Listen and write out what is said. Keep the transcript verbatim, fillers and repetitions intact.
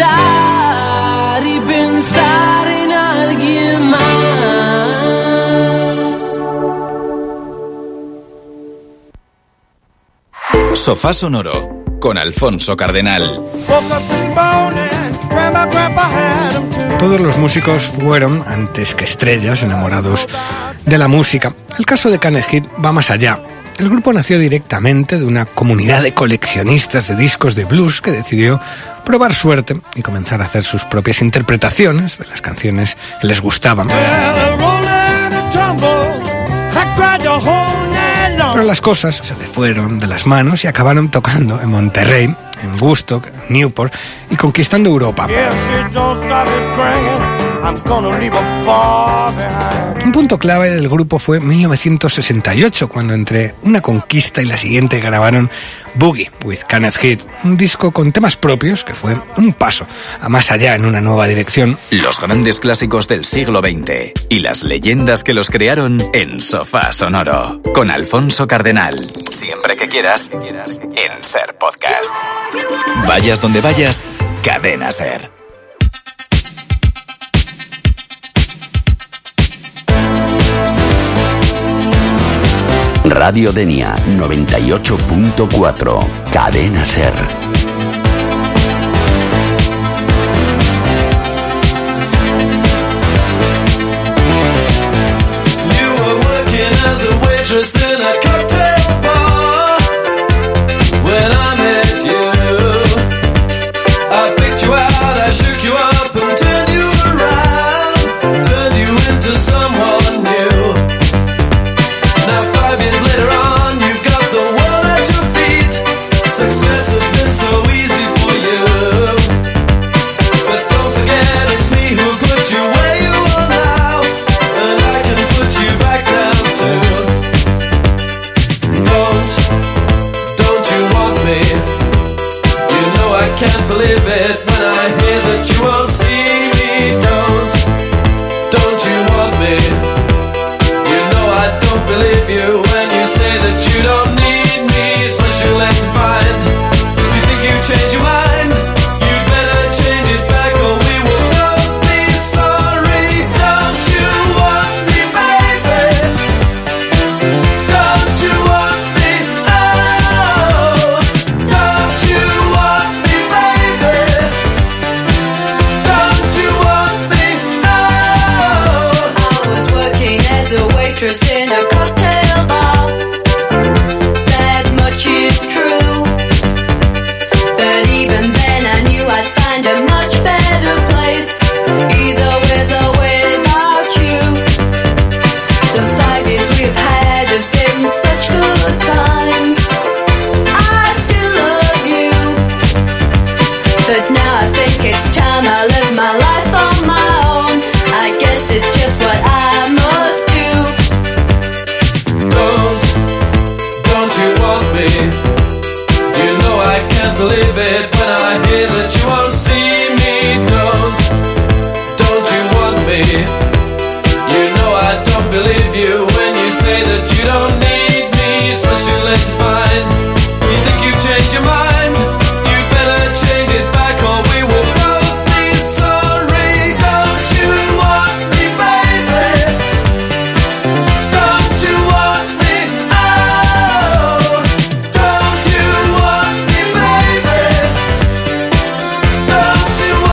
pensar y pensar en alguien más. Sofá Sonoro con Alfonso Cardenal. Todos los músicos fueron, antes que estrellas, enamorados de la música. El caso de Kenneth Heath va más allá. El grupo nació directamente de una comunidad de coleccionistas de discos de blues que decidió probar suerte y comenzar a hacer sus propias interpretaciones de las canciones que les gustaban. Pero las cosas se le fueron de las manos y acabaron tocando en Monterrey, en Woodstock, Newport y conquistando Europa. Un punto clave del grupo fue mil novecientos sesenta y ocho, cuando entre una conquista y la siguiente grabaron Boogie with Kenneth Heath, un disco con temas propios que fue un paso a más allá en una nueva dirección. Los grandes clásicos del siglo veinte y las leyendas que los crearon en Sofá Sonoro con Alfonso Cardenal. Siempre que quieras, en Ser Podcast. Vayas donde vayas, Cadena Ser. Radio Denia noventa y ocho punto cuatro, Cadena Ser. You were working as a waitress in a cocktail bar when I met you. I picked you out, I shook you up and turned you around, turned you into someone new. Now five years later on, you've got the world at your feet. Success has been so easy for you. But don't forget it's me who put you where you are now, and I can put you back down too. Don't, don't you want me? You know I can't believe it when I hear that you won't see me. Don't, don't you want me? You know I don't believe you when you say that you don't need me. It's what you're left to find. You think you change your mind? You'd better change it back or we will both be sorry. Don't you want me, baby? Don't you want me? Oh, don't you want me, baby? Don't you want me? Oh. I was working as a waitress in a cocktail bar. That much is true. But even then I knew I'd find a much better place, either with or without you. The five years we've had have been such good times. I still love you, but now I think it's time I live my life on my own. I guess it's just what I must do. Don't, don't you want me? You know I can't believe it when I hear that you won't